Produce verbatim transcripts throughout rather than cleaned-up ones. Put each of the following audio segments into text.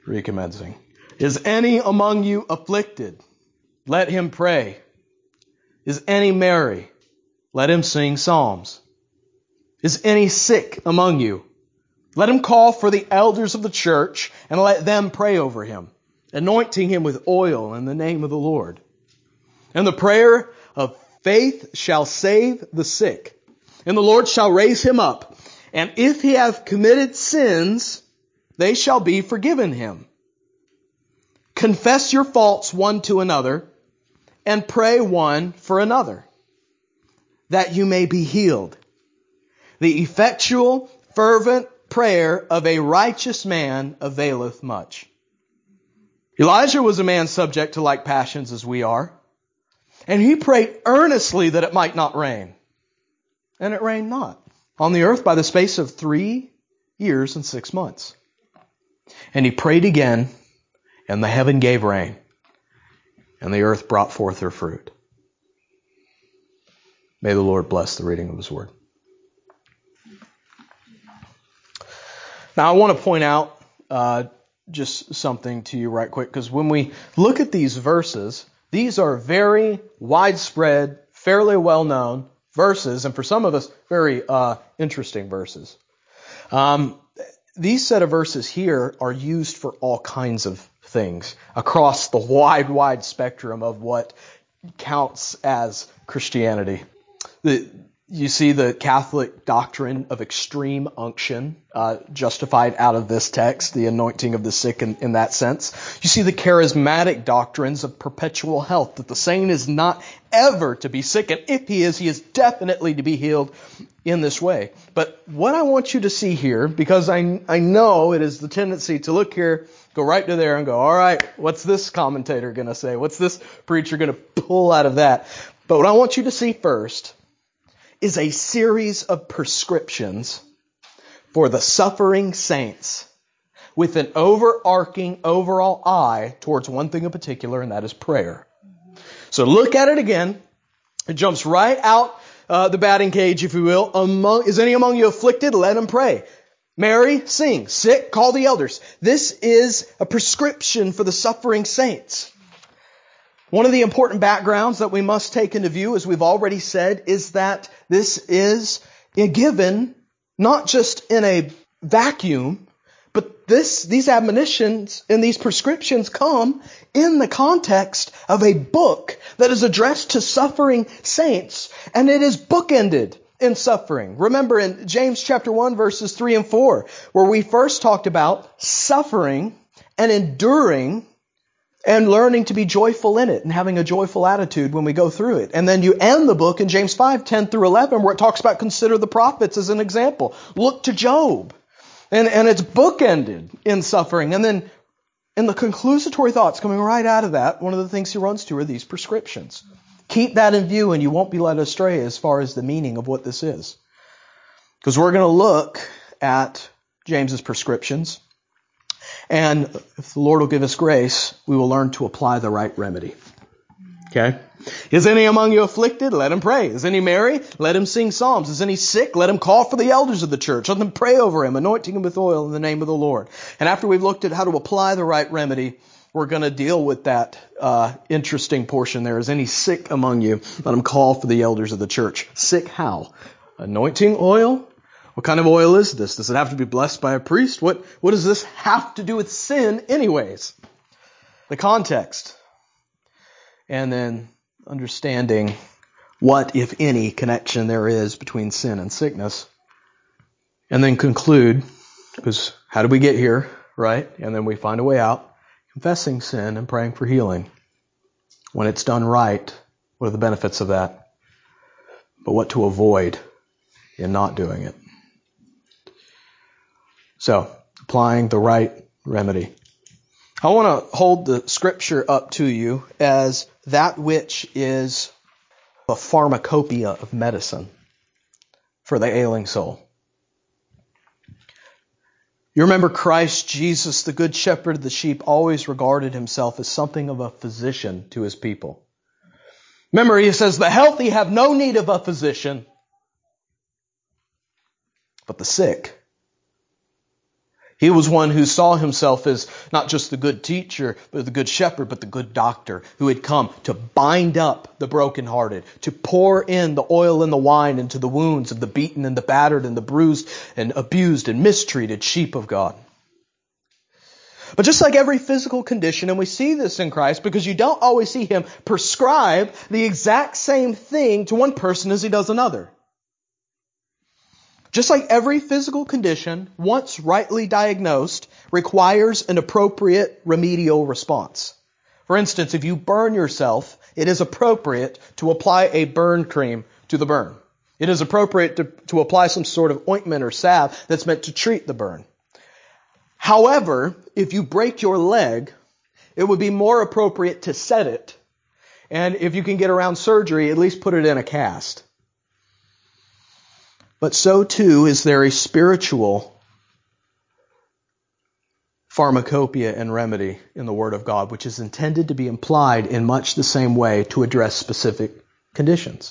Recommencing. Is any among you afflicted? Let him pray. Is any merry? Let him sing psalms. Is any sick among you? Let him call for the elders of the church and let them pray over him, anointing him with oil in the name of the Lord. And the prayer of faith shall save the sick, and the Lord shall raise him up. And if he have committed sins, they shall be forgiven him. Confess your faults one to another, and pray one for another, that you may be healed. The effectual, fervent prayer of a righteous man availeth much. Elijah was a man subject to like passions as we are, and he prayed earnestly that it might not rain. And it rained not on the earth by the space of three years and six months. And he prayed again, and the heaven gave rain, and the earth brought forth her fruit. May the Lord bless the reading of His Word. Now I want to point out uh, just something to you right quick, because when we look at these verses, these are very widespread, fairly well-known verses, and for some of us, very uh, interesting verses. Um, these set of verses here are used for all kinds of things across the wide, wide spectrum of what counts as Christianity. The, you see the Catholic doctrine of extreme unction uh, justified out of this text, the anointing of the sick in, in that sense. You see the charismatic doctrines of perpetual health, that the saint is not ever to be sick, and if he is, he is definitely to be healed in this way. But what I want you to see here, because I, I know it is the tendency to look here, go right to there and go, all right, what's this commentator going to say? What's this preacher going to pull out of that? But what I want you to see first is a series of prescriptions for the suffering saints with an overarching overall eye towards one thing in particular, and that is prayer. So look at it again. It jumps right out uh, the batting cage, if you will. Among, is any among you afflicted? Let him pray. Marry, sing. Sick, call the elders. This is a prescription for the suffering saints. One of the important backgrounds that we must take into view, as we've already said, is that this is given not just in a vacuum, but this, these admonitions and these prescriptions come in the context of a book that is addressed to suffering saints, and it is bookended in suffering. Remember in James chapter one, verses three and four, where we first talked about suffering and enduring and learning to be joyful in it and having a joyful attitude when we go through it. And then you end the book in James five, ten through eleven, where it talks about consider the prophets as an example. Look to Job. And, and it's bookended in suffering. And then in the conclusatory thoughts coming right out of that, one of the things he runs to are these prescriptions. Keep that in view and you won't be led astray as far as the meaning of what this is. Because we're going to look at James's prescriptions. And if the Lord will give us grace, we will learn to apply the right remedy. Okay? Is any among you afflicted? Let him pray. Is any merry? Let him sing psalms. Is any sick? Let him call for the elders of the church. Let them pray over him, anointing him with oil in the name of the Lord. And after we've looked at how to apply the right remedy, we're going to deal with that uh, interesting portion there. Is any sick among you? Let him call for the elders of the church. Sick how? Anointing oil? What kind of oil is this? Does it have to be blessed by a priest? What, what does this have to do with sin anyways? The context. And then understanding what, if any, connection there is between sin and sickness. And then conclude, because how did we get here, right? And then we find a way out. Confessing sin and praying for healing. When it's done right, what are the benefits of that? But what to avoid in not doing it. So, applying the right remedy. I want to hold the scripture up to you as that which is a pharmacopoeia of medicine for the ailing soul. You remember Christ Jesus, the good shepherd of the sheep, always regarded himself as something of a physician to his people. Remember, he says, the healthy have no need of a physician, but the sick. He was one who saw himself as not just the good teacher, but the good shepherd, but the good doctor who had come to bind up the brokenhearted, to pour in the oil and the wine into the wounds of the beaten and the battered and the bruised and abused and mistreated sheep of God. But just like every physical condition, and we see this in Christ because you don't always see him prescribe the exact same thing to one person as he does another. Just like every physical condition, once rightly diagnosed, requires an appropriate remedial response. For instance, if you burn yourself, it is appropriate to apply a burn cream to the burn. It is appropriate to, to apply some sort of ointment or salve that's meant to treat the burn. However, if you break your leg, it would be more appropriate to set it. And if you can get around surgery, at least put it in a cast. But so too is there a spiritual pharmacopoeia and remedy in the Word of God, which is intended to be applied in much the same way to address specific conditions.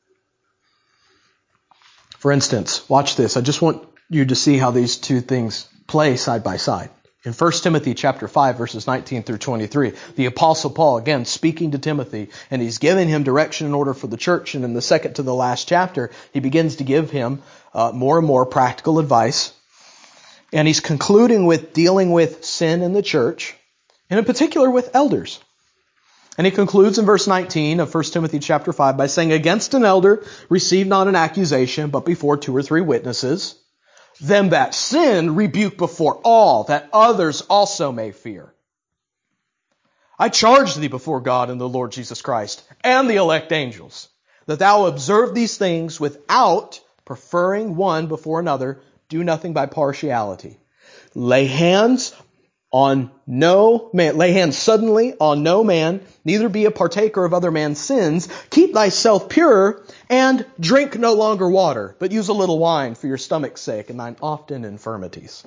For instance, watch this. I just want you to see how these two things play side by side. In First Timothy chapter five, verses nineteen through twenty-three, the Apostle Paul, again, speaking to Timothy, and he's giving him direction in order for the church. And in the second to the last chapter, he begins to give him uh, more and more practical advice. And he's concluding with dealing with sin in the church, and in particular with elders. And he concludes in verse nineteen of First Timothy chapter five by saying, "Against an elder receive not an accusation, but before two or three witnesses. Them that sin rebuke before all, that others also may fear. I charge thee before God and the Lord Jesus Christ and the elect angels, that thou observe these things without preferring one before another. Do nothing by partiality. Lay hands on no man, lay hands suddenly on no man, neither be a partaker of other man's sins. Keep thyself pure, and drink no longer water, but use a little wine for your stomach's sake and thine often infirmities."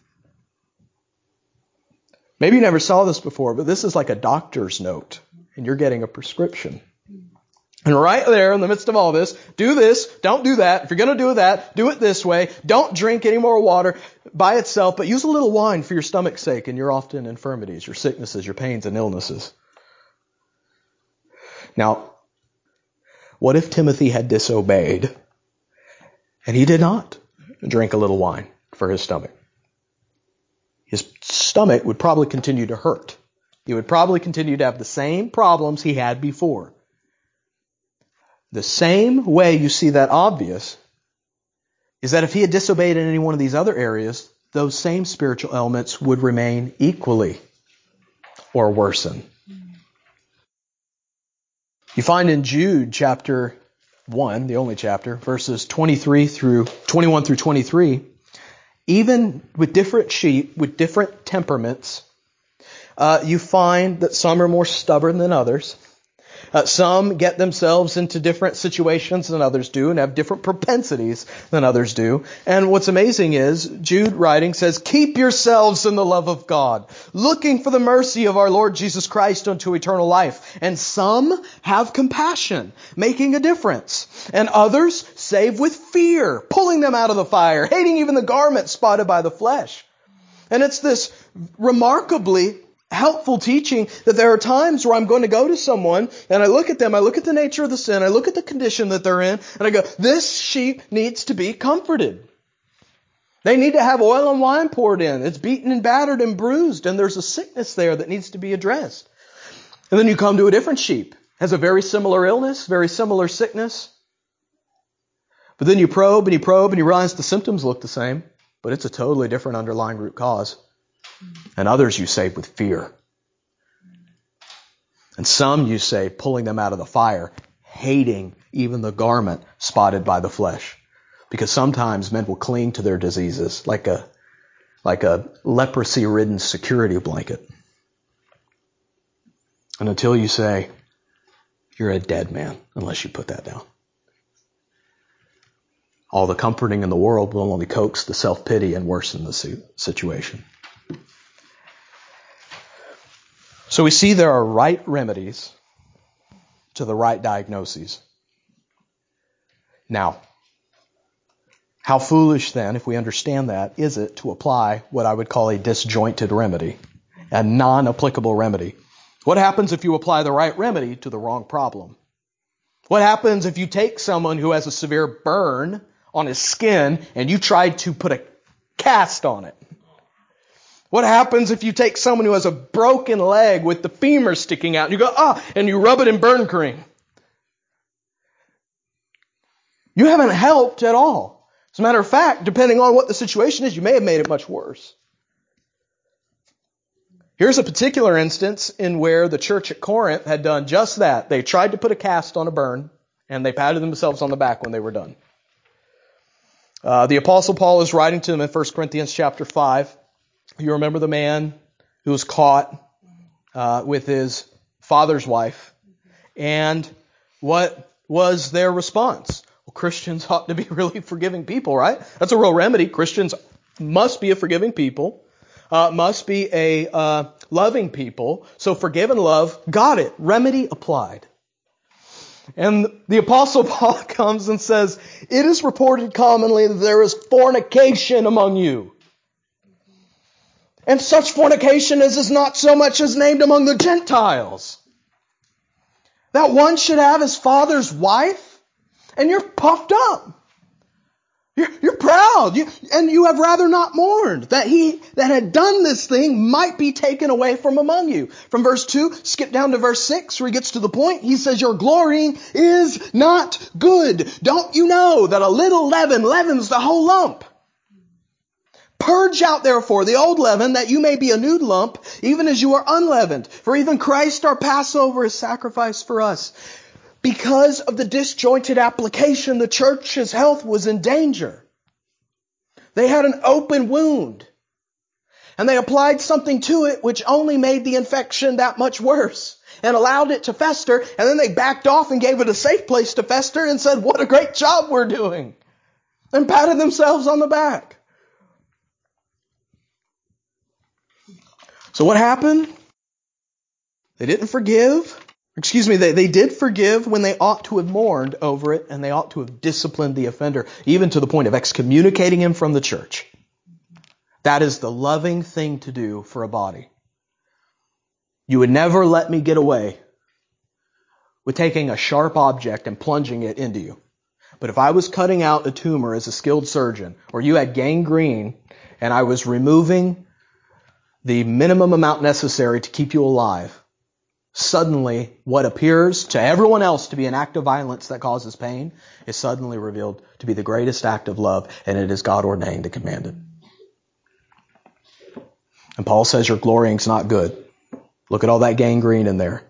Maybe you never saw this before, but this is like a doctor's note, and you're getting a prescription. And right there in the midst of all this, do this, don't do that. If you're going to do that, do it this way. Don't drink any more water by itself, but use a little wine for your stomach's sake and your often infirmities, your sicknesses, your pains and illnesses. Now, what if Timothy had disobeyed and he did not drink a little wine for his stomach? His stomach would probably continue to hurt. He would probably continue to have the same problems he had before. The same way you see that obvious is that if he had disobeyed in any one of these other areas, those same spiritual elements would remain equally or worsen. You find in Jude chapter one, the only chapter, verses twenty-three through twenty-one through twenty-three, even with different sheep, with different temperaments, uh, you find that some are more stubborn than others. Uh, some get themselves into different situations than others do and have different propensities than others do. And what's amazing is, Jude writing says, "Keep yourselves in the love of God, looking for the mercy of our Lord Jesus Christ unto eternal life. And some have compassion, making a difference. And others save with fear, pulling them out of the fire, hating even the garment spotted by the flesh." And it's this remarkably helpful teaching that there are times where I'm going to go to someone and I look at them, I look at the nature of the sin, I look at the condition that they're in, and I go, this sheep needs to be comforted. They need to have oil and wine poured in. It's beaten and battered and bruised, and there's a sickness there that needs to be addressed. And then you come to a different sheep, has a very similar illness, very similar sickness. But then you probe and you probe and you realize the symptoms look the same, but it's a totally different underlying root cause. And others you save with fear. And some you save pulling them out of the fire, hating even the garment spotted by the flesh. Because sometimes men will cling to their diseases like a, like a leprosy-ridden security blanket. And until you say, you're a dead man unless you put that down. All the comforting in the world will only coax the self-pity and worsen the situation. So we see there are right remedies to the right diagnoses. Now, How foolish then, if we understand that, is it to apply what I would call a disjointed remedy, a non-applicable remedy? What happens if you apply the right remedy to the wrong problem? What happens if you take someone who has a severe burn on his skin and you try to put a cast on it? What happens if you take someone who has a broken leg with the femur sticking out and you go, ah, and you rub it in burn cream? You haven't helped at all. As a matter of fact, depending on what the situation is, you may have made it much worse. Here's a particular instance in where the church at Corinth had done just that. They tried to put a cast on a burn, and they patted themselves on the back when they were done. Uh, the Apostle Paul is writing to them in First Corinthians chapter five. You remember the man who was caught uh, with his father's wife. And what was their response? Well, Christians ought to be really forgiving people, right? That's a real remedy. Christians must be a forgiving people. Uh, must be a uh, loving people. So forgive and love, got it. Remedy applied. And the Apostle Paul comes and says, it is reported commonly that there is fornication among you. And such fornication as is not so much as named among the Gentiles. That one should have his father's wife, and you're puffed up. You're, you're proud, you, and you have rather not mourned that he that had done this thing might be taken away from among you. From verse two, skip down to verse six, where he gets to the point. He says, your glorying is not good. Don't you know that a little leaven leavens the whole lump? Purge out, therefore, the old leaven, that you may be a new lump, even as you are unleavened. For even Christ our Passover is sacrificed for us. Because of the disjointed application, the church's health was in danger. They had an open wound. And they applied something to it which only made the infection that much worse. And allowed it to fester. And then they backed off and gave it a safe place to fester and said, what a great job we're doing. And patted themselves on the back. So what happened? They didn't forgive. Excuse me, they, they did forgive when they ought to have mourned over it, and they ought to have disciplined the offender, even to the point of excommunicating him from the church. That is the loving thing to do for a body. You would never let me get away with taking a sharp object and plunging it into you. But if I was cutting out a tumor as a skilled surgeon, or you had gangrene, and I was removing the minimum amount necessary to keep you alive, suddenly what appears to everyone else to be an act of violence that causes pain is suddenly revealed to be the greatest act of love, and it is God ordained and commanded. And Paul says your glorying's not good. Look at all that gangrene in there.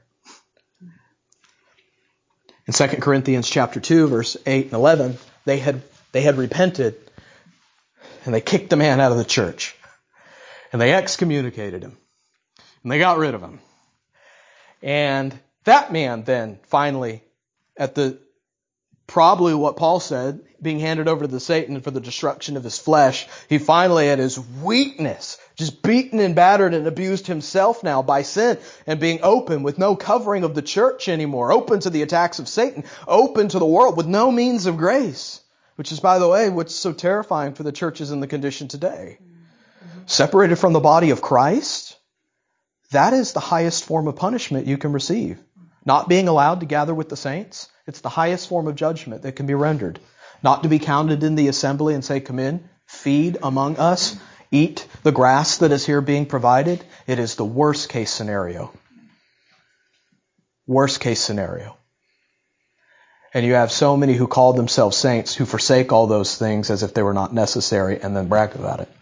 In Second Corinthians chapter two, verse eight and eleven, they had they had repented, and they kicked the man out of the church. And they excommunicated him. And they got rid of him. And that man then finally, at the probably what Paul said, being handed over to the Satan for the destruction of his flesh, he finally at his weakness, just beaten and battered and abused himself now by sin and being open with no covering of the church anymore, open to the attacks of Satan, open to the world with no means of grace, which is, by the way, what's so terrifying for the churches in the condition today. Separated from the body of Christ, that is the highest form of punishment you can receive. Not being allowed to gather with the saints, it's the highest form of judgment that can be rendered. Not to be counted in the assembly and say, come in, feed among us, eat the grass that is here being provided. It is the worst case scenario. Worst case scenario. And you have so many who call themselves saints who forsake all those things as if they were not necessary and then brag about it.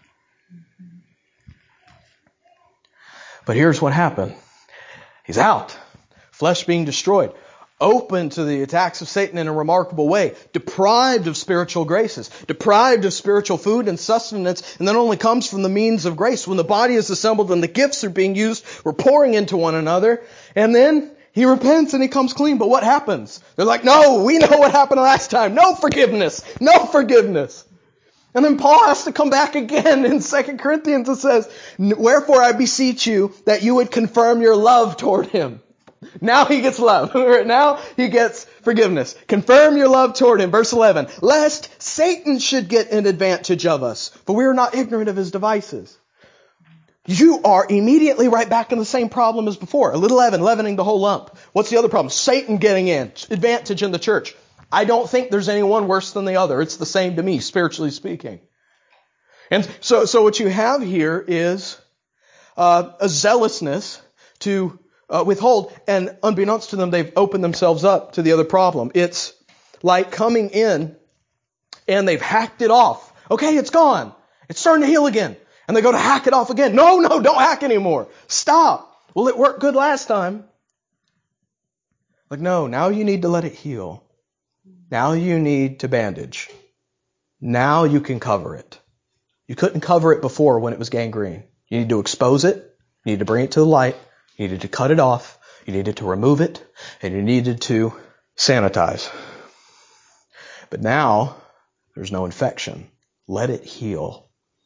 But here's what happened. He's out. Flesh being destroyed. Open to the attacks of Satan in a remarkable way. Deprived of spiritual graces. Deprived of spiritual food and sustenance. And that only comes from the means of grace. When the body is assembled and the gifts are being used, we're pouring into one another. And then he repents and he comes clean. But what happens? They're like, no, we know what happened last time. No forgiveness. No forgiveness. And then Paul has to come back again in Second Corinthians and says, wherefore I beseech you that you would confirm your love toward him. Now he gets love. Now he gets forgiveness. Confirm your love toward him. Verse eleven. Lest Satan should get an advantage of us, for we are not ignorant of his devices. You are immediately right back in the same problem as before. A little leaven, leavening the whole lump. What's the other problem? Satan getting in. Advantage in the church. I don't think there's any one worse than the other. It's the same to me, spiritually speaking. And so, so what you have here is uh, a zealousness to uh, withhold, and unbeknownst to them, they've opened themselves up to the other problem. It's like coming in and they've hacked it off. Okay, it's gone. It's starting to heal again. And they go to hack it off again. No, no, don't hack anymore. Stop. Well, it worked good last time. Like, no, now you need to let it heal. Now you need to bandage. Now you can cover it. You couldn't cover it before when it was gangrene. You need to expose it. You need to bring it to the light. You needed to cut it off. You needed to remove it. And you needed to sanitize. But now there's no infection. Let it heal.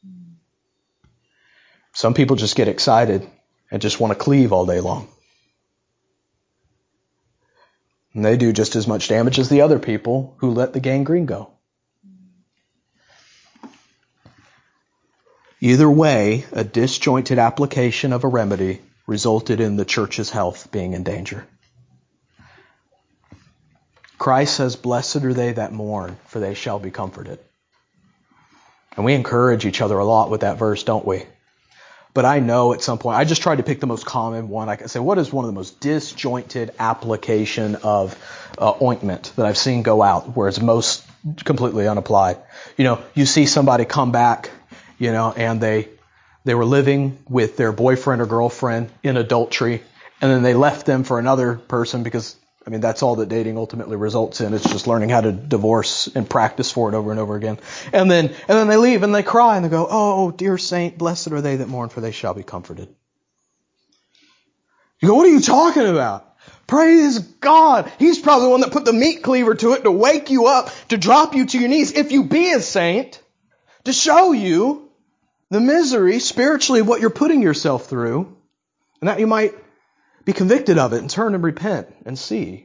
Some people just get excited and just want to cleave all day long. And they do just as much damage as the other people who let the gangrene go. Either way, a disjointed application of a remedy resulted in the church's health being in danger. Christ says, blessed are they that mourn, for they shall be comforted. And we encourage each other a lot with that verse, don't we? But I know at some point, I just tried to pick the most common one. I can say, what is one of the most disjointed application of uh, ointment that I've seen go out, where it's most completely unapplied? You know, you see somebody come back, you know, and they they were living with their boyfriend or girlfriend in adultery, and then they left them for another person because, I mean, that's all that dating ultimately results in. It's just learning how to divorce and practice for it over and over again. And then, and then they leave and they cry and they go, oh, dear saint, blessed are they that mourn, for they shall be comforted. You go, what are you talking about? Praise God. He's probably the one that put the meat cleaver to it to wake you up, to drop you to your knees, if you be a saint, to show you the misery spiritually of what you're putting yourself through, and that you might be convicted of it and turn and repent and see.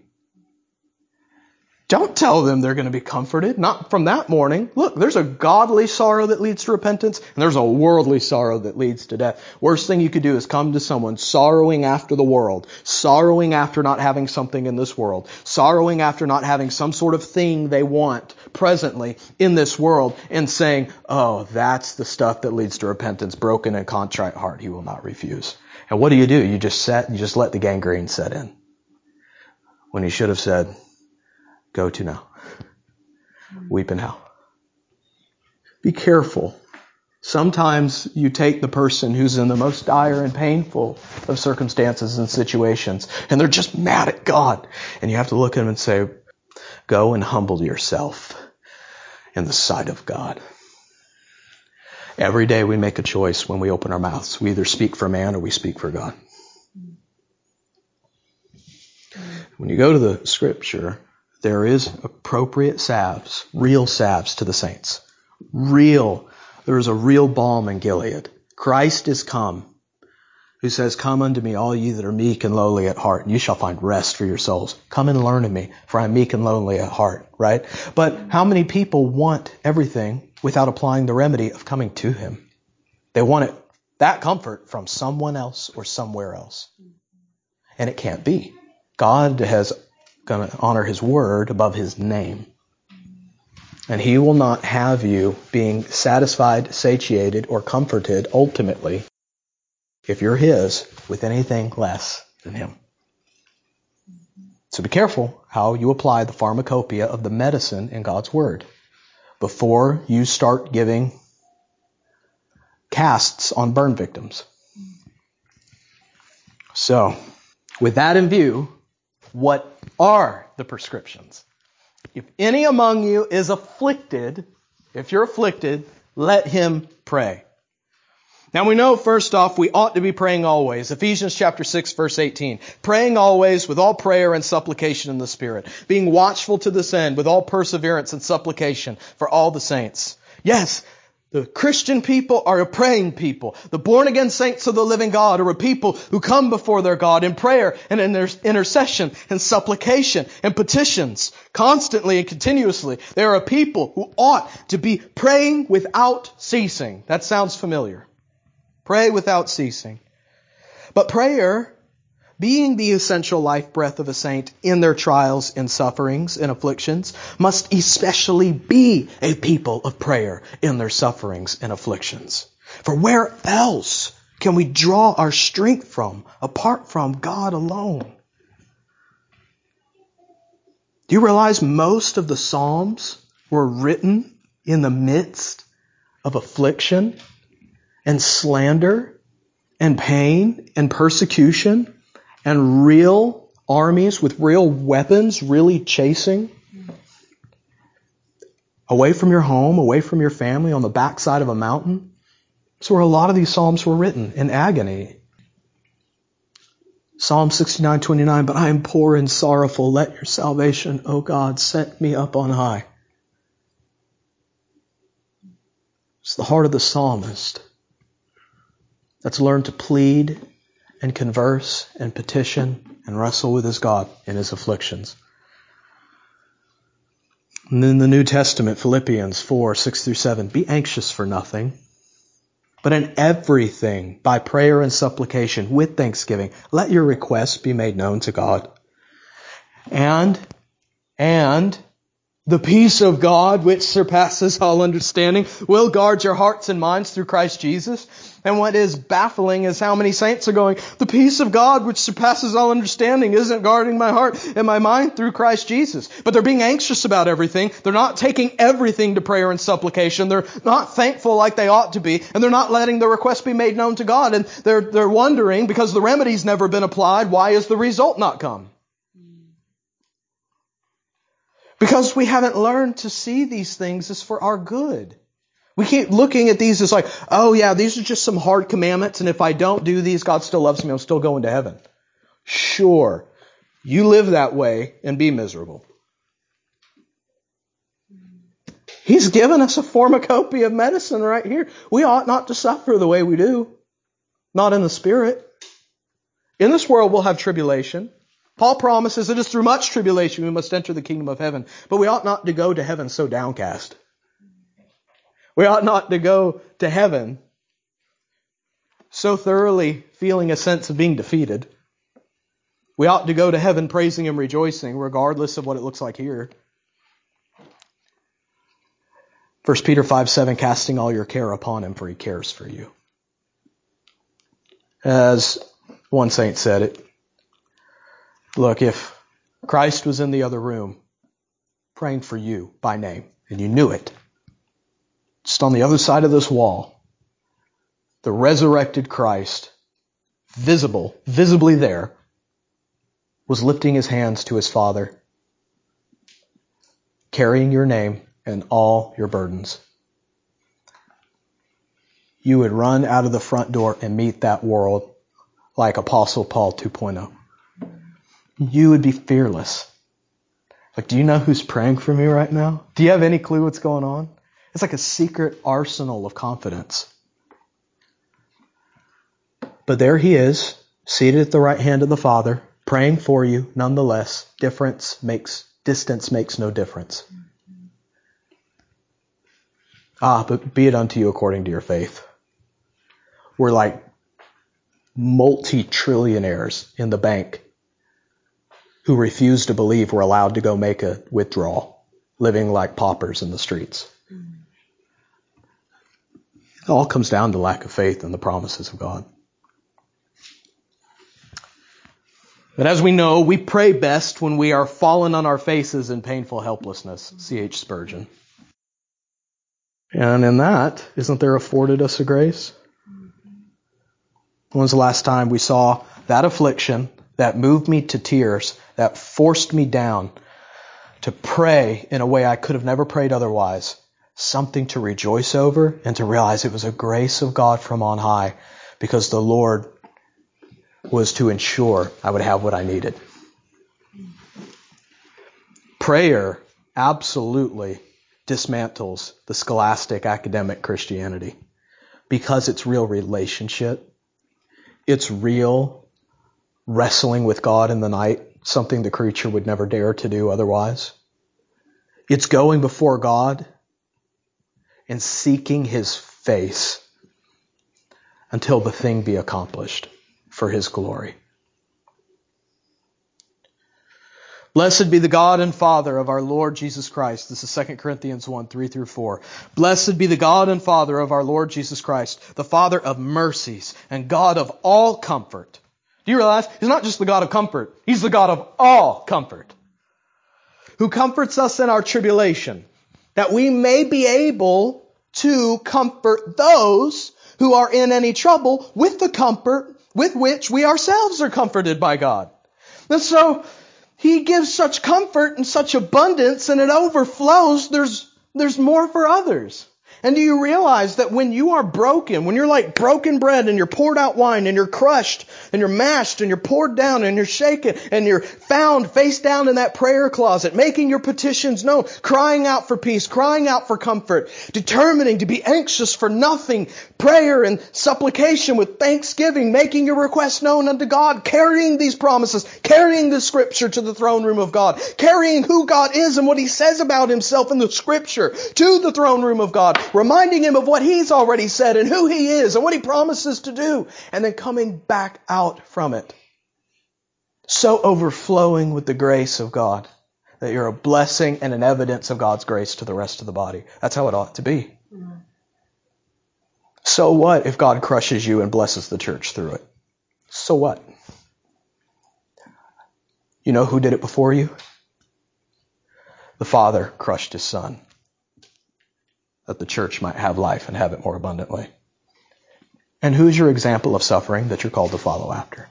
Don't tell them they're going to be comforted. Not from that morning. Look, there's a godly sorrow that leads to repentance, and there's a worldly sorrow that leads to death. Worst thing you could do is come to someone sorrowing after the world, sorrowing after not having something in this world, sorrowing after not having some sort of thing they want presently in this world, and saying, oh, that's the stuff that leads to repentance. Broken and contrite heart, he will not refuse. And what do you do? You just set, you just let the gangrene set in. When he should have said, go to now. Weep in hell. Be careful. Sometimes you take the person who's in the most dire and painful of circumstances and situations, and they're just mad at God. And you have to look at them and say, go and humble yourself in the sight of God. Every day we make a choice when we open our mouths. We either speak for man or we speak for God. When you go to the scripture, there is appropriate salves, real salves to the saints. Real. There is a real balm in Gilead. Christ is come, who says, come unto me, all ye that are meek and lowly at heart, and you shall find rest for your souls. Come and learn of me, for I am meek and lowly at heart, right? But how many people want everything without applying the remedy of coming to him? They want it, that comfort, from someone else or somewhere else. And it can't be. God has going to honor his word above his name. And he will not have you being satisfied, satiated, or comforted ultimately, if you're his, with anything less than him. So be careful how you apply the pharmacopoeia of the medicine in God's word before you start giving casts on burn victims. So, with that in view, what are the prescriptions? If any among you is afflicted, if you're afflicted, let him pray. Now we know, first off, we ought to be praying always. Ephesians chapter six, verse eighteen. Praying always with all prayer and supplication in the Spirit. Being watchful to this end with all perseverance and supplication for all the saints. Yes, The Christian people are a praying people. The born-again saints of the living God are a people who come before their God in prayer and in their intercession and supplication and petitions constantly and continuously. They are a people who ought to be praying without ceasing. That sounds familiar. Pray without ceasing. But prayer, being the essential life breath of a saint in their trials and sufferings and afflictions, must especially be a people of prayer in their sufferings and afflictions. For where else can we draw our strength from apart from God alone? Do you realize most of the Psalms were written in the midst of affliction and slander and pain and persecution? And real armies with real weapons really chasing? Away from your home, away from your family, on the backside of a mountain. That's where a lot of these Psalms were written, in agony. Psalm sixty-nine twenty-nine, but I am poor and sorrowful. Let your salvation, O God, set me up on high. It's the heart of the psalmist that's learned to plead and converse and petition and wrestle with his God in his afflictions. And then the New Testament, Philippians four, six through seven, be anxious for nothing, but in everything, by prayer and supplication, with thanksgiving, let your requests be made known to God. And, and, the peace of God, which surpasses all understanding, will guard your hearts and minds through Christ Jesus. And what is baffling is how many saints are going, the peace of God, which surpasses all understanding, isn't guarding my heart and my mind through Christ Jesus. But they're being anxious about everything. They're not taking everything to prayer and supplication. They're not thankful like they ought to be. And they're not letting the request be made known to God. And they're, they're wondering, because the remedy's never been applied, why has the result not come? Because we haven't learned to see these things as for our good. We keep looking at these as like, oh yeah, these are just some hard commandments, and if I don't do these, God still loves me, I'm still going to heaven. Sure, you live that way and be miserable. He's given us a pharmacopoeia of medicine right here. We ought not to suffer the way we do. Not in the Spirit. In this world we'll have tribulation. Paul promises it is through much tribulation we must enter the kingdom of heaven. But we ought not to go to heaven so downcast. We ought not to go to heaven so thoroughly feeling a sense of being defeated. We ought to go to heaven praising and rejoicing, regardless of what it looks like here. First Peter five seven, casting all your care upon Him, for He cares for you. As one saint said it, look, if Christ was in the other room praying for you by name, and you knew it, just on the other side of this wall, the resurrected Christ, visible, visibly there, was lifting His hands to His Father, carrying your name and all your burdens. You would run out of the front door and meet that world like Apostle Paul two point oh. You would be fearless. Like, do you know who's praying for me right now? Do you have any clue what's going on? It's like a secret arsenal of confidence. But there He is, seated at the right hand of the Father, praying for you nonetheless. Difference makes, distance makes no difference. Ah, but be it unto you according to your faith. We're like multi-trillionaires in the bank who refuse to believe we're allowed to go make a withdrawal, living like paupers in the streets. It all comes down to lack of faith in the promises of God. But as we know, we pray best when we are fallen on our faces in painful helplessness, C H Spurgeon. And in that, isn't there afforded us a grace? When was the last time we saw that affliction that moved me to tears, that forced me down to pray in a way I could have never prayed otherwise, something to rejoice over and to realize it was a grace of God from on high because the Lord was to ensure I would have what I needed. Prayer absolutely dismantles the scholastic academic Christianity because it's real relationship. It's real wrestling with God in the night, something the creature would never dare to do otherwise. It's going before God and seeking His face until the thing be accomplished for His glory. Blessed be the God and Father of our Lord Jesus Christ. This is Second Corinthians one, three through four. Blessed be the God and Father of our Lord Jesus Christ, the Father of mercies and God of all comfort. Do you realize He's not just the God of comfort, He's the God of all comfort, who comforts us in our tribulation, that we may be able to comfort those who are in any trouble with the comfort with which we ourselves are comforted by God. And so He gives such comfort and such abundance, and it overflows. There's, there's more for others. And do you realize that when you are broken, when you're like broken bread and you're poured out wine and you're crushed and you're mashed and you're poured down and you're shaken and you're found face down in that prayer closet, making your petitions known, crying out for peace, crying out for comfort, determining to be anxious for nothing, prayer and supplication with thanksgiving, making your requests known unto God, carrying these promises, carrying the Scripture to the throne room of God, carrying who God is and what He says about Himself in the Scripture to the throne room of God, reminding Him of what He's already said and who He is and what He promises to do, and then coming back out from it. So overflowing with the grace of God that you're a blessing and an evidence of God's grace to the rest of the body. That's how it ought to be. Mm-hmm. So what if God crushes you and blesses the church through it? So what? You know who did it before you? The Father crushed His Son, that the church might have life and have it more abundantly. And who's your example of suffering that you're called to follow after?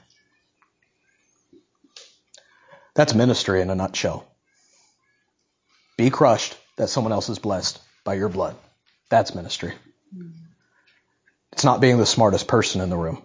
That's ministry in a nutshell. Be crushed that someone else is blessed by your blood. That's ministry. It's not being the smartest person in the room.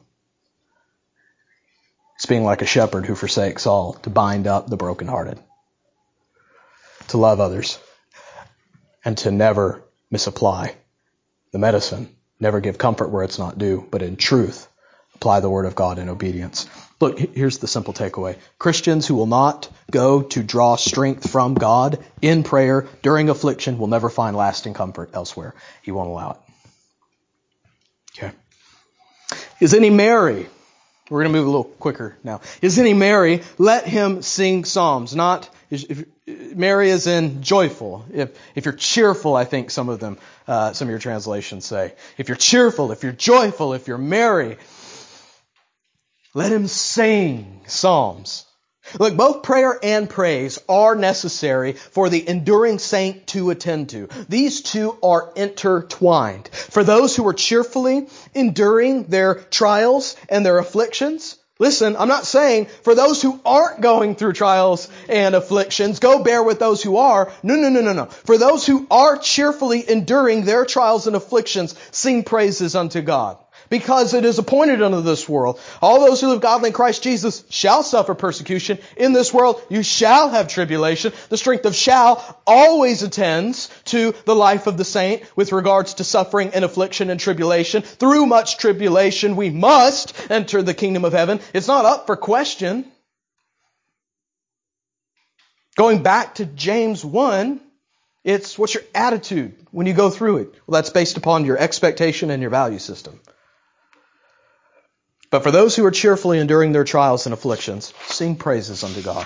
It's being like a shepherd who forsakes all to bind up the brokenhearted, to love others, and to never misapply the medicine, never give comfort where it's not due, but in truth, apply the Word of God in obedience. Look, here's the simple takeaway. Christians who will not go to draw strength from God in prayer during affliction will never find lasting comfort elsewhere. He won't allow it. Okay. Is any merry? We're going to move a little quicker now. Is any merry? Let him sing psalms. Not if, merry as in joyful. If if you're cheerful, I think some of them, uh, some of your translations say. If you're cheerful, if you're joyful, if you're merry, let him sing psalms. Look, both prayer and praise are necessary for the enduring saint to attend to. These two are intertwined. For those who are cheerfully enduring their trials and their afflictions, listen, I'm not saying for those who aren't going through trials and afflictions, go bear with those who are. No, no, no, no, no. For those who are cheerfully enduring their trials and afflictions, sing praises unto God. Because it is appointed unto this world, all those who live godly in Christ Jesus shall suffer persecution. In this world you shall have tribulation. The strength of shall always attends to the life of the saint with regards to suffering and affliction and tribulation. Through much tribulation we must enter the kingdom of heaven. It's not up for question. Going back to James one, it's what's your attitude when you go through it? Well, that's based upon your expectation and your value system. But for those who are cheerfully enduring their trials and afflictions, sing praises unto God.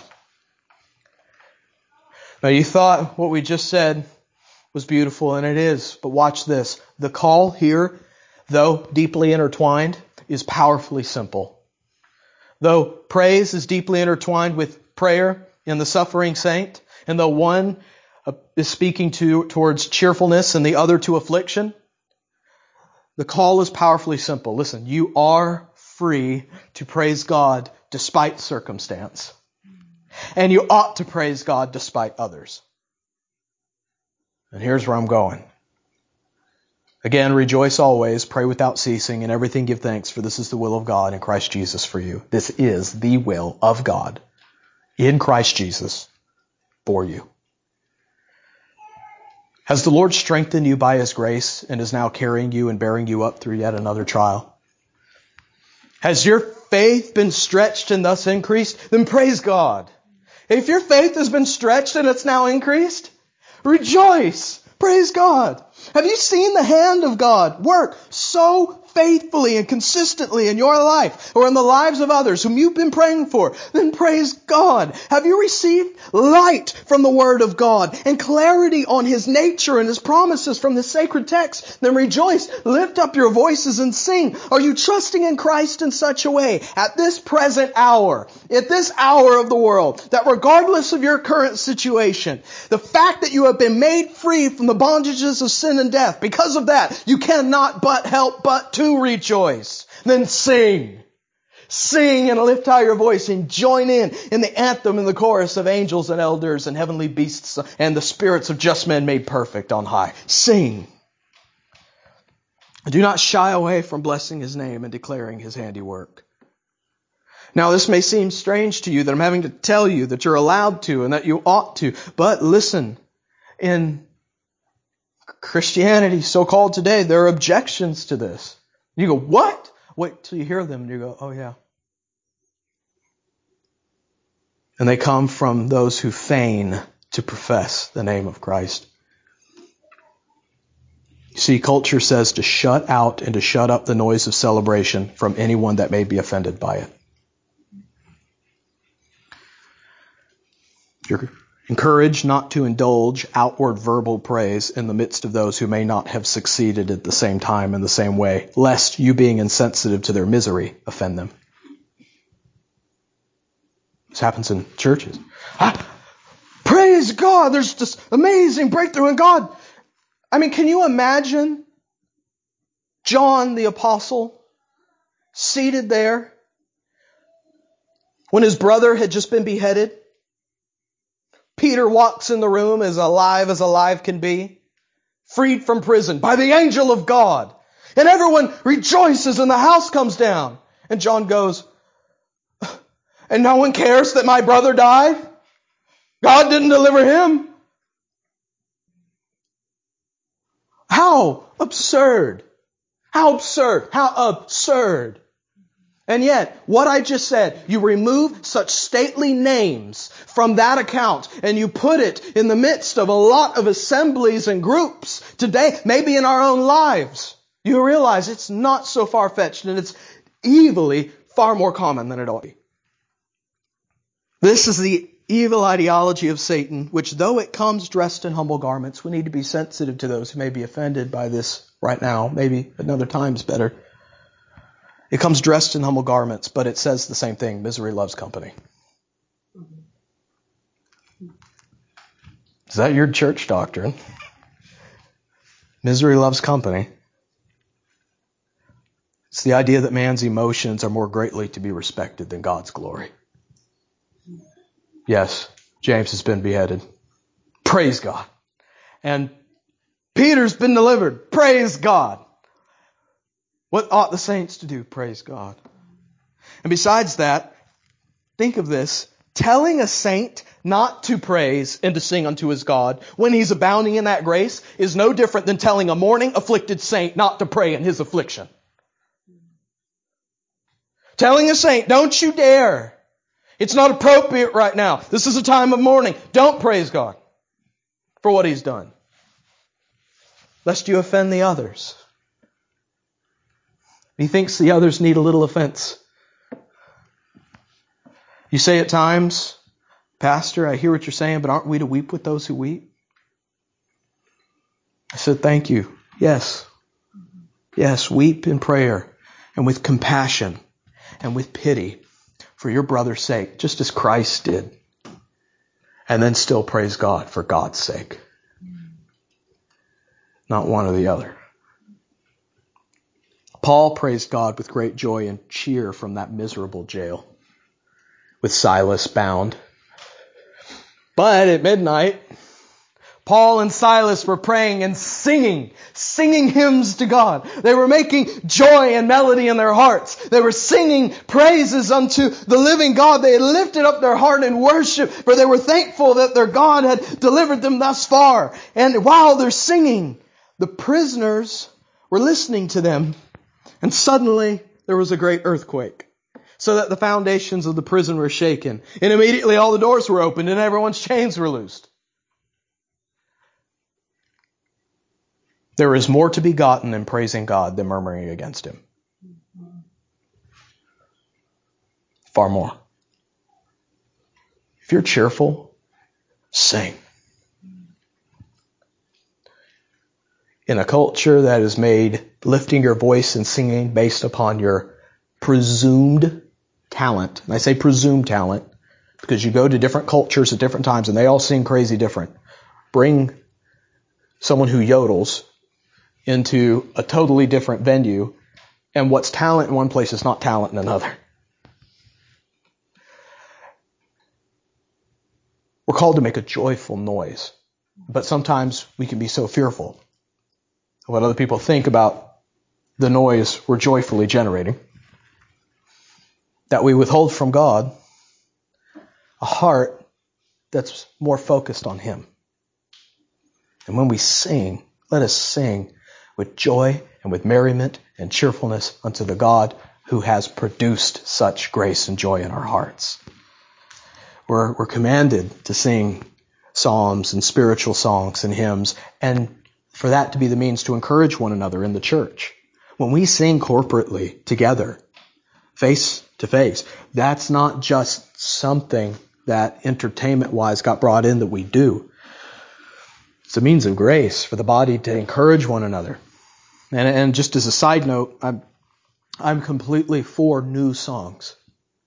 Now you thought what we just said was beautiful, and it is. But watch this. The call here, though deeply intertwined, is powerfully simple. Though praise is deeply intertwined with prayer in the suffering saint, and though one is speaking to towards cheerfulness and the other to affliction, the call is powerfully simple. Listen, you are free to praise God despite circumstance. And you ought to praise God despite others. And here's where I'm going. Again, rejoice always, pray without ceasing, and everything give thanks, for this is the will of God in Christ Jesus for you. This is the will of God in Christ Jesus for you. Has the Lord strengthened you by His grace and is now carrying you and bearing you up through yet another trial? Has your faith been stretched and thus increased? Then praise God. If your faith has been stretched and it's now increased, rejoice. Praise God. Have you seen the hand of God work so faithfully and consistently in your life or in the lives of others whom you've been praying for? Then praise God. Have you received light from the Word of God and clarity on His nature and His promises from the sacred text? Then rejoice. Lift up your voices and sing. Are you trusting in Christ in such a way at this present hour, at this hour of the world, that regardless of your current situation, the fact that you have been made free from the bondages of sin and death, because of that, you cannot but help but to rejoice? Then sing. Sing and lift high your voice and join in in the anthem and the chorus of angels and elders and heavenly beasts and the spirits of just men made perfect on high. Sing. Do not shy away from blessing His name and declaring His handiwork. Now, this may seem strange to you that I'm having to tell you that you're allowed to and that you ought to, but listen, in Christianity, so-called today, there are objections to this. You go, what? Wait till you hear them and you go, oh yeah. And they come from those who feign to profess the name of Christ. You see, culture says to shut out and to shut up the noise of celebration from anyone that may be offended by it. You're encouraged not to indulge outward verbal praise in the midst of those who may not have succeeded at the same time in the same way, lest you being insensitive to their misery offend them. This happens in churches. Ah, praise God! There's this amazing breakthrough in God. I mean, can you imagine John the Apostle seated there when his brother had just been beheaded? Peter walks in the room as alive as alive can be, freed from prison by the angel of God. And everyone rejoices and the house comes down. And John goes, and no one cares that my brother died? God didn't deliver him? How absurd. How absurd. How absurd. And yet, what I just said, you remove such stately names from that account and you put it in the midst of a lot of assemblies and groups today, maybe in our own lives. You realize it's not so far-fetched and it's evilly far more common than it ought to be. This is the evil ideology of Satan, which though it comes dressed in humble garments, we need to be sensitive to those who may be offended by this right now. Maybe another time's better. It comes dressed in humble garments, but it says the same thing. Misery loves company. Is that your church doctrine? Misery loves company. It's the idea that man's emotions are more greatly to be respected than God's glory. Yes, James has been beheaded. Praise God. And Peter's been delivered. Praise God. What ought the saints to do? Praise God. And besides that, think of this. Telling a saint not to praise and to sing unto his God when he's abounding in that grace is no different than telling a mourning, afflicted saint not to pray in his affliction. Telling a saint, don't you dare. It's not appropriate right now. This is a time of mourning. Don't praise God for what He's done, lest you offend the others. He thinks the others need a little offense. You say at times, Pastor, I hear what you're saying, but aren't we to weep with those who weep? I said, thank you. Yes. Yes, weep in prayer and with compassion and with pity for your brother's sake, just as Christ did. And then still praise God for God's sake. Not one or the other. Paul praised God with great joy and cheer from that miserable jail, with Silas bound. But at midnight, Paul and Silas were praying and singing, singing hymns to God. They were making joy and melody in their hearts. They were singing praises unto the living God. They had lifted up their heart in worship, for they were thankful that their God had delivered them thus far. And while they're singing, the prisoners were listening to them. And suddenly there was a great earthquake, so that the foundations of the prison were shaken. And immediately all the doors were opened and everyone's chains were loosed. There is more to be gotten in praising God than murmuring against Him. Far more. If you're cheerful, sing. In a culture that has made lifting your voice and singing based upon your presumed talent, and I say presumed talent because you go to different cultures at different times and they all sing crazy different. Bring someone who yodels into a totally different venue, and what's talent in one place is not talent in another. We're called to make a joyful noise, but sometimes we can be so fearful of what other people think about the noise we're joyfully generating that we withhold from God a heart that's more focused on Him. And when we sing, let us sing with joy and with merriment and cheerfulness unto the God who has produced such grace and joy in our hearts. We're, we're commanded to sing psalms and spiritual songs and hymns, and for that to be the means to encourage one another in the church. When we sing corporately together, face to face, that's not just something that entertainment-wise got brought in that we do. It's a means of grace for the body to encourage one another. And, and just as a side note, I'm, I'm completely for new songs.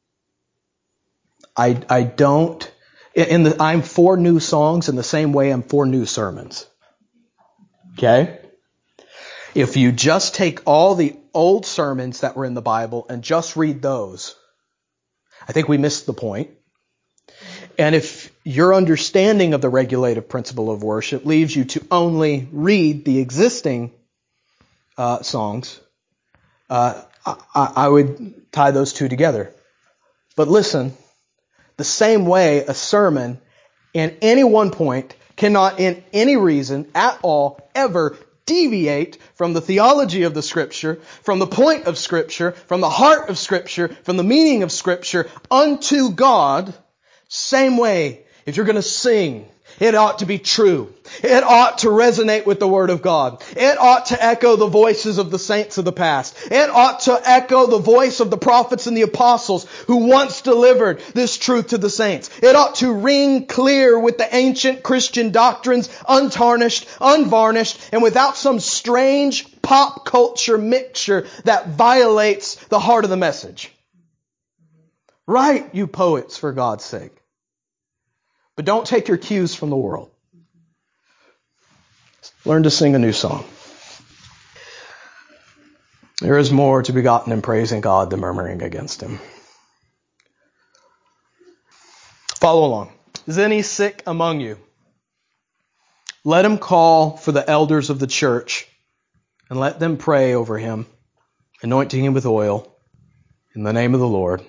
I, I don't, in the, I'm for new songs in the same way I'm for new sermons. Okay? If you just take all the old sermons that were in the Bible and just read those, I think we missed the point. And if your understanding of the regulative principle of worship leaves you to only read the existing uh, songs, uh, I, I would tie those two together. But listen, the same way a sermon in any one point cannot in any reason at all ever deviate from the theology of the Scripture, from the point of Scripture, from the heart of Scripture, from the meaning of Scripture unto God. Same way, if you're going to sing, it ought to be true. It ought to resonate with the Word of God. It ought to echo the voices of the saints of the past. It ought to echo the voice of the prophets and the apostles who once delivered this truth to the saints. It ought to ring clear with the ancient Christian doctrines, untarnished, unvarnished, and without some strange pop culture mixture that violates the heart of the message. Write, you poets, for God's sake. But don't take your cues from the world. Learn to sing a new song. There is more to be gotten in praising God than murmuring against Him. Follow along. Is any sick among you? Let him call for the elders of the church and let them pray over him, anointing him with oil in the name of the Lord.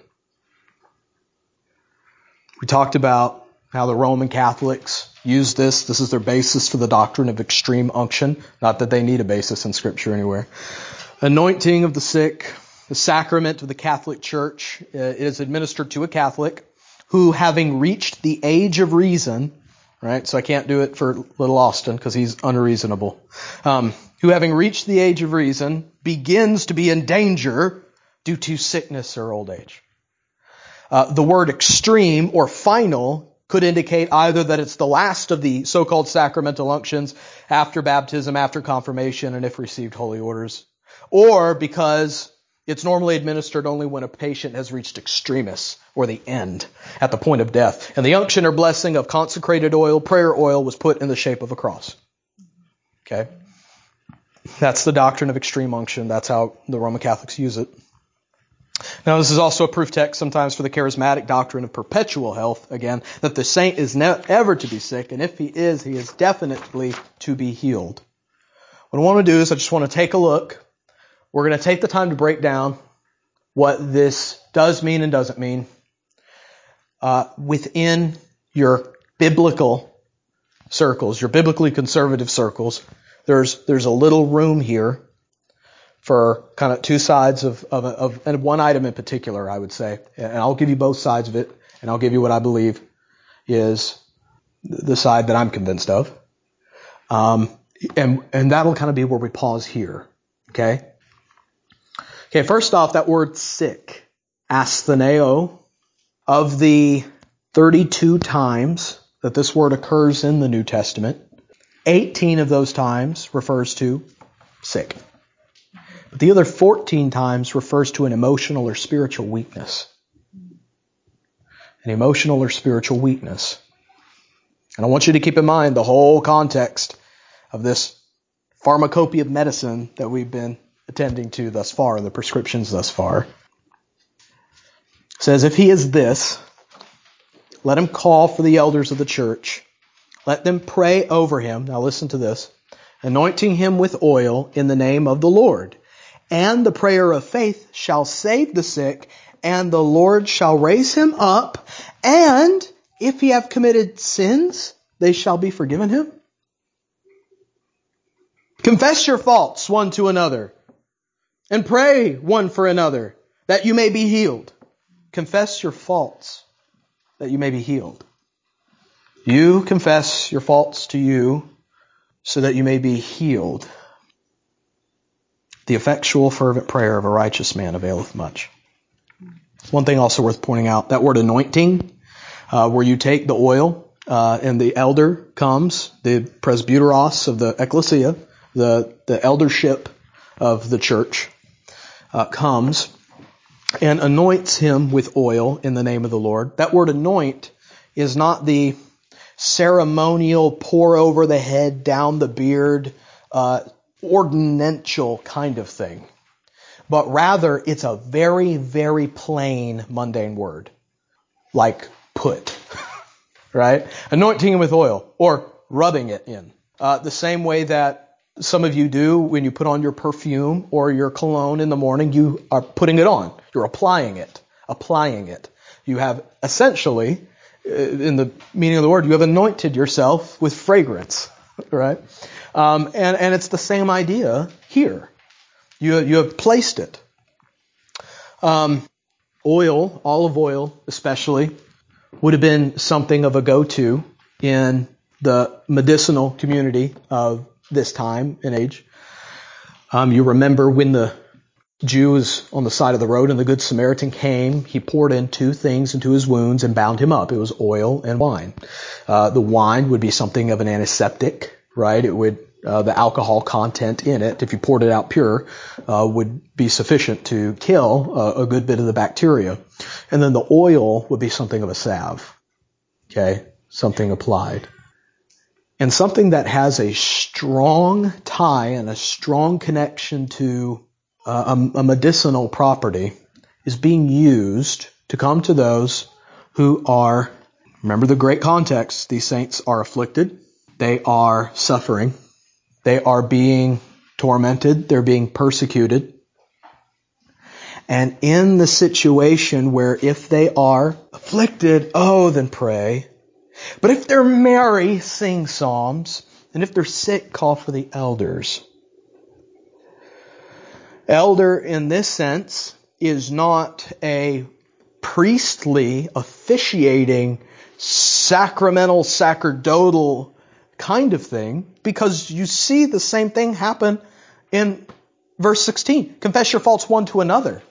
We talked about how the Roman Catholics use this. This is their basis for the doctrine of extreme unction. Not that they need a basis in Scripture anywhere. Anointing of the sick, the sacrament of the Catholic Church, uh, is administered to a Catholic who, having reached the age of reason, right? So I can't do it for little Austin because he's unreasonable. Um, who, having reached the age of reason, begins to be in danger due to sickness or old age. Uh, the word extreme or final could indicate either that it's the last of the so-called sacramental unctions after baptism, after confirmation, and if received holy orders, or because it's normally administered only when a patient has reached extremis, or the end, at the point of death. And the unction or blessing of consecrated oil, prayer oil, was put in the shape of a cross. Okay? That's the doctrine of extreme unction. That's how the Roman Catholics use it. Now, this is also a proof text sometimes for the charismatic doctrine of perpetual health, again, that the saint is never to be sick, and if he is, he is definitely to be healed. What I want to do is I just want to take a look. We're going to take the time to break down what this does mean and doesn't mean uh, within your biblical circles, your biblically conservative circles. There's there's a little room here for kind of two sides of, of, of and one item in particular, I would say. And I'll give you both sides of it, and I'll give you what I believe is the side that I'm convinced of. Um, and, and that'll kind of be where we pause here. Okay? Okay, first off, that word sick, astheneo, of the thirty-two times that this word occurs in the New Testament, eighteen of those times refers to sick. But the other fourteen times refers to an emotional or spiritual weakness. An emotional or spiritual weakness. And I want you to keep in mind the whole context of this pharmacopoeia of medicine that we've been attending to thus far, and the prescriptions thus far. It says, if he is this, let him call for the elders of the church. Let them pray over him. Now listen to this. Anointing him with oil in the name of the Lord. And the prayer of faith shall save the sick, and the Lord shall raise him up. And if he have committed sins, they shall be forgiven him. Confess your faults one to another, and pray one for another, that you may be healed. Confess your faults, that you may be healed. You confess your faults to you, so that you may be healed. The effectual, fervent prayer of a righteous man availeth much. One thing also worth pointing out, that word anointing, uh, where you take the oil, uh, and the elder comes, the presbyteros of the ecclesia, the, the eldership of the church, uh, comes and anoints him with oil in the name of the Lord. That word anoint is not the ceremonial pour over the head, down the beard, uh, ordinential kind of thing. But rather, it's a very, very plain, mundane word. Like put. Right? Anointing him with oil. Or rubbing it in. Uh, the same way that some of you do when you put on your perfume or your cologne in the morning, you are putting it on. You're applying it. Applying it. You have essentially, in the meaning of the word, you have anointed yourself with fragrance. Right? Um, and, and it's the same idea here. You, you have placed it. Um, oil, olive oil especially, would have been something of a go-to in the medicinal community of this time and age. Um, you remember when the Jew was on the side of the road and the Good Samaritan came, he poured in two things into his wounds and bound him up. It was oil and wine. Uh, the wine would be something of an antiseptic. Right? It would, uh, the alcohol content in it, if you poured it out pure, uh, would be sufficient to kill uh, a good bit of the bacteria. And then the oil would be something of a salve. Okay? Something applied. And something that has a strong tie and a strong connection to uh, a, a medicinal property is being used to come to those who are, remember the great context, these saints are afflicted. They are suffering. They are being tormented. They're being persecuted. And in the situation where if they are afflicted, oh, then pray. But if they're merry, sing psalms. And if they're sick, call for the elders. Elder in this sense is not a priestly, officiating, sacramental, sacerdotal kind of thing, because you see the same thing happen in verse sixteen. Confess your faults one to another.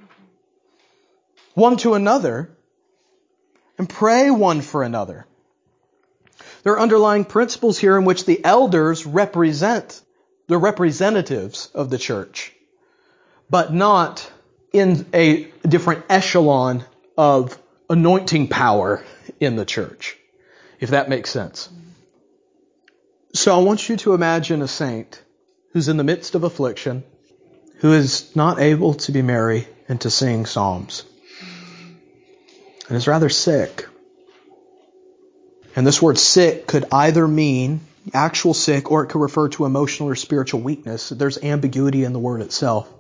One to another. And pray one for another. There are underlying principles here in which the elders represent the representatives of the church, but not in a different echelon of anointing power in the church, if that makes sense. So I want you to imagine a saint who's in the midst of affliction, who is not able to be merry, and to sing psalms. And it's rather sick. And this word sick could either mean actual sick, or it could refer to emotional or spiritual weakness. There's ambiguity in the word itself.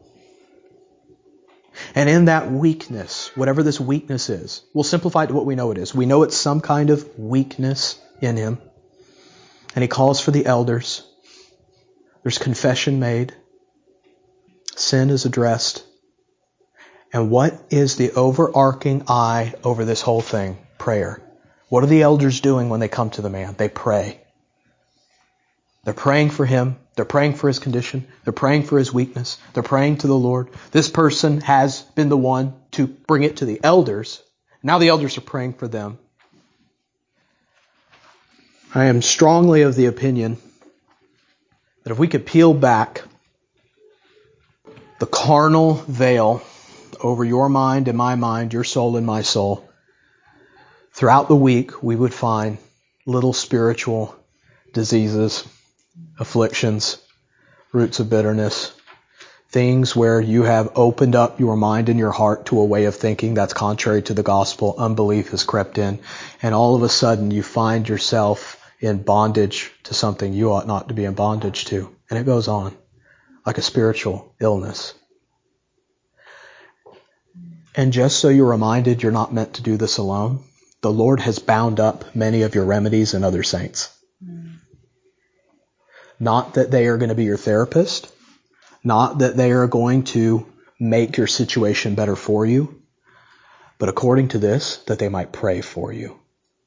And in that weakness, whatever this weakness is, we'll simplify it to what we know it is. We know it's some kind of weakness in him. And he calls for the elders. There's confession made. Sin is addressed. And what is the overarching eye over this whole thing? Prayer. What are the elders doing when they come to the man? They pray. They're praying for him. They're praying for his condition. They're praying for his weakness. They're praying to the Lord. This person has been the one to bring it to the elders. Now the elders are praying for them. I am strongly of the opinion that if we could peel back the carnal veil over your mind and my mind, your soul and my soul, throughout the week we would find little spiritual diseases, afflictions, roots of bitterness, things where you have opened up your mind and your heart to a way of thinking that's contrary to the gospel. Unbelief has crept in, and all of a sudden you find yourself in bondage to something you ought not to be in bondage to. And it goes on like a spiritual illness. And just so you're reminded you're not meant to do this alone, the Lord has bound up many of your remedies in other saints. Not that they are going to be your therapist, not that they are going to make your situation better for you, but according to this, that they might pray for you.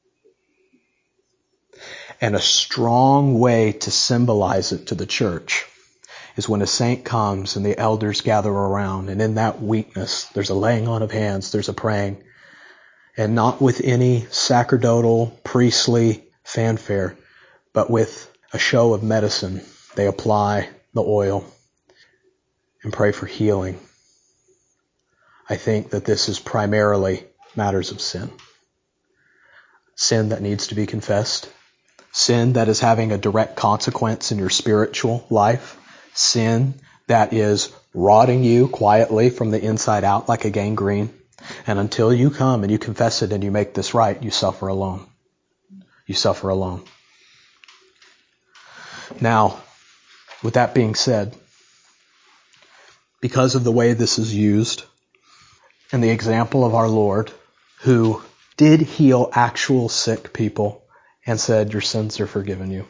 And a strong way to symbolize it to the church is when a saint comes and the elders gather around, and in that weakness, there's a laying on of hands, there's a praying, and not with any sacerdotal, priestly fanfare, but with a show of medicine. They apply the oil and pray for healing. I think that this is primarily matters of sin. Sin that needs to be confessed. Sin that is having a direct consequence in your spiritual life. Sin that is rotting you quietly from the inside out like a gangrene. And until you come and you confess it and you make this right, you suffer alone. You suffer alone. Now, with that being said, because of the way this is used and the example of our Lord, who did heal actual sick people and said, your sins are forgiven you.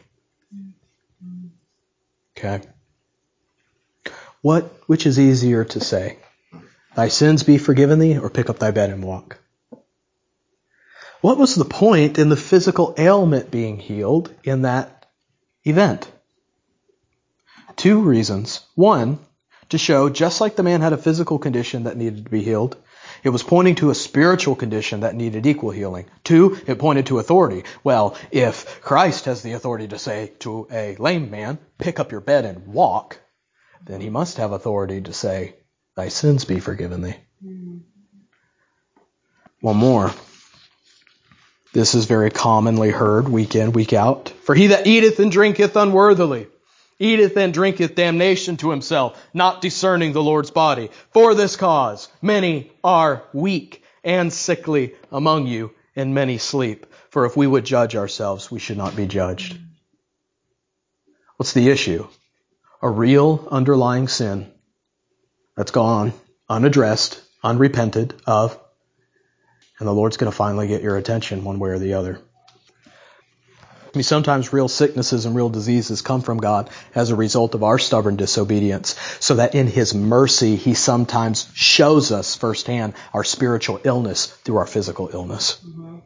Okay. What, which is easier to say? Thy sins be forgiven thee, or pick up thy bed and walk? What was the point in the physical ailment being healed in that event? Two reasons. One, to show just like the man had a physical condition that needed to be healed, it was pointing to a spiritual condition that needed equal healing. Two, it pointed to authority. Well, if Christ has the authority to say to a lame man, pick up your bed and walk, then he must have authority to say, thy sins be forgiven thee. Mm. One more. This is very commonly heard week in, week out. For he that eateth and drinketh unworthily, eateth and drinketh damnation to himself, not discerning the Lord's body. For this cause many are weak and sickly among you, and many sleep. For if we would judge ourselves, we should not be judged. What's the issue? A real underlying sin that's gone unaddressed, unrepented of, and the Lord's going to finally get your attention one way or the other. I mean, sometimes real sicknesses and real diseases come from God as a result of our stubborn disobedience, so that in His mercy, He sometimes shows us firsthand our spiritual illness through our physical illness. Mm-hmm.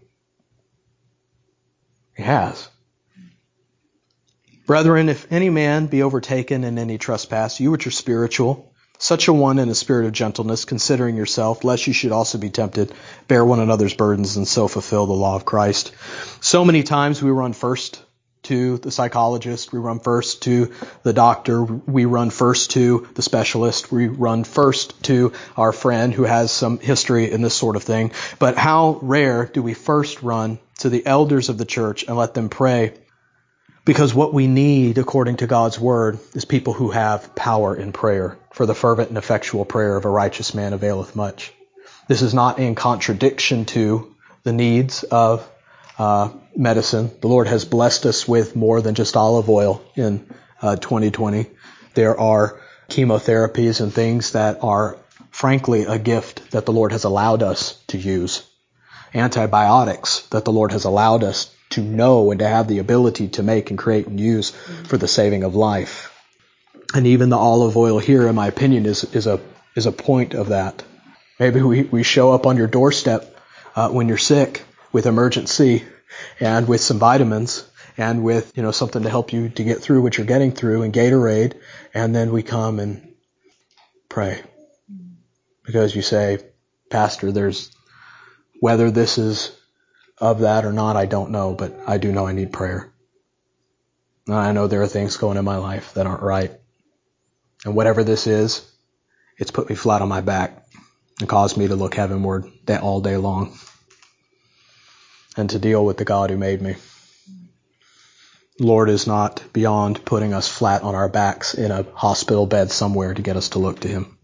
He has. Brethren, if any man be overtaken in any trespass, you which are spiritual, such a one in a spirit of gentleness, considering yourself, lest you should also be tempted, bear one another's burdens, and so fulfill the law of Christ. So many times we run first to the psychologist, we run first to the doctor, we run first to the specialist, we run first to our friend who has some history in this sort of thing. But how rare do we first run to the elders of the church and let them pray Because what we need, according to God's word, is people who have power in prayer. For the fervent and effectual prayer of a righteous man availeth much. This is not in contradiction to the needs of uh, medicine. The Lord has blessed us with more than just olive oil in uh, twenty twenty. There are chemotherapies and things that are, frankly, a gift that the Lord has allowed us to use. Antibiotics that the Lord has allowed us to know and to have the ability to make and create and use for the saving of life. And even the olive oil here, in my opinion, is, is a is a point of that. Maybe we, we show up on your doorstep uh, when you're sick with emergency and with some vitamins and with, you know, something to help you to get through what you're getting through and Gatorade, and then we come and pray. Because you say, Pastor, there's whether this is of that or not, I don't know, but I do know I need prayer. And I know there are things going in my life that aren't right. And whatever this is, it's put me flat on my back and caused me to look heavenward all day long and to deal with the God who made me. The Lord is not beyond putting us flat on our backs in a hospital bed somewhere to get us to look to Him.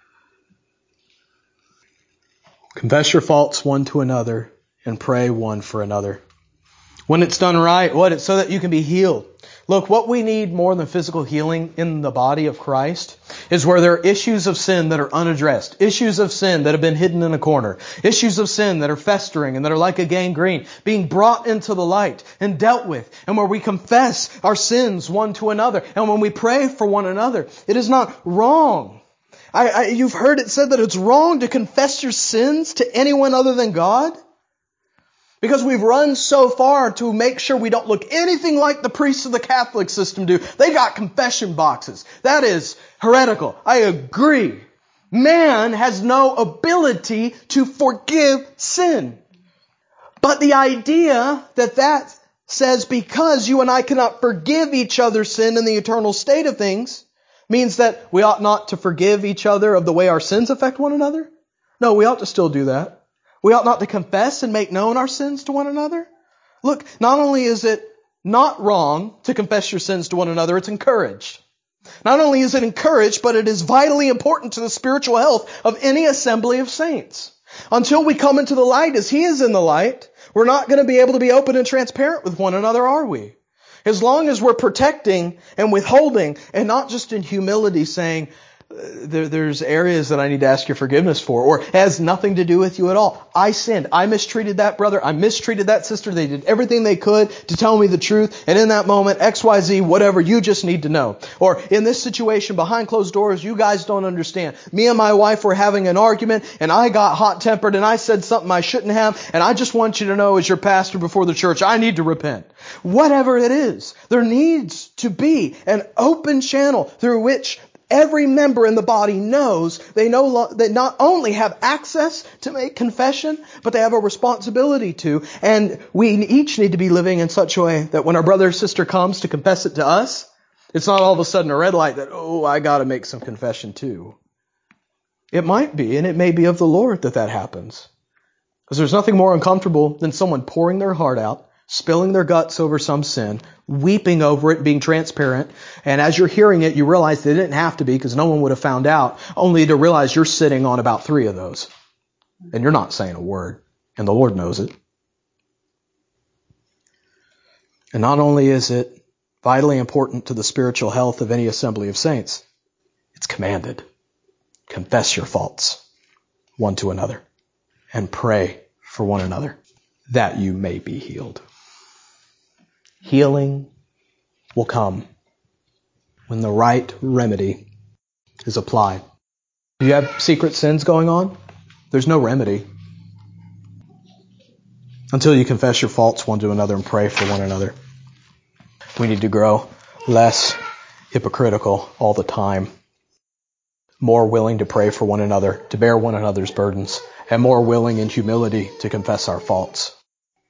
Confess your faults one to another and pray one for another. When it's done right, what? It's so that you can be healed. Look, what we need more than physical healing in the body of Christ is where there are issues of sin that are unaddressed, issues of sin that have been hidden in a corner, issues of sin that are festering and that are like a gangrene, being brought into the light and dealt with, and where we confess our sins one to another. And when we pray for one another, it is not wrong. I, I, you've heard it said that it's wrong to confess your sins to anyone other than God. Because we've run so far to make sure we don't look anything like the priests of the Catholic system do. They got confession boxes. That is heretical. I agree. Man has no ability to forgive sin. But the idea that that says because you and I cannot forgive each other's sin in the eternal state of things means that we ought not to forgive each other of the way our sins affect one another? No, we ought to still do that. We ought not to confess and make known our sins to one another. Look, not only is it not wrong to confess your sins to one another, it's encouraged. Not only is it encouraged, but it is vitally important to the spiritual health of any assembly of saints. Until we come into the light as He is in the light, we're not going to be able to be open and transparent with one another, are we? As long as we're protecting and withholding, and not just in humility saying, There, there's areas that I need to ask your forgiveness for, or it has nothing to do with you at all. I sinned. I mistreated that brother. I mistreated that sister. They did everything they could to tell me the truth. And in that moment, X, Y, Z, whatever, you just need to know. Or in this situation, behind closed doors, you guys don't understand. Me and my wife were having an argument, and I got hot-tempered, and I said something I shouldn't have, and I just want you to know as your pastor before the church, I need to repent. Whatever it is, there needs to be an open channel through which every member in the body knows they no lo- they not only have access to make confession, but they have a responsibility to. And we each need to be living in such a way that when our brother or sister comes to confess it to us, it's not all of a sudden a red light that, oh, I got to make some confession too. It might be, and it may be of the Lord that that happens. Because there's nothing more uncomfortable than someone pouring their heart out, spilling their guts over some sin, weeping over it, being transparent. And as you're hearing it, you realize they didn't have to be because no one would have found out, only to realize you're sitting on about three of those. And you're not saying a word. And the Lord knows it. And not only is it vitally important to the spiritual health of any assembly of saints, it's commanded. Confess your faults one to another and pray for one another that you may be healed. Healing will come when the right remedy is applied. Do you have secret sins going on? There's no remedy until you confess your faults one to another and pray for one another. We need to grow less hypocritical all the time, more willing to pray for one another, to bear one another's burdens, and more willing in humility to confess our faults.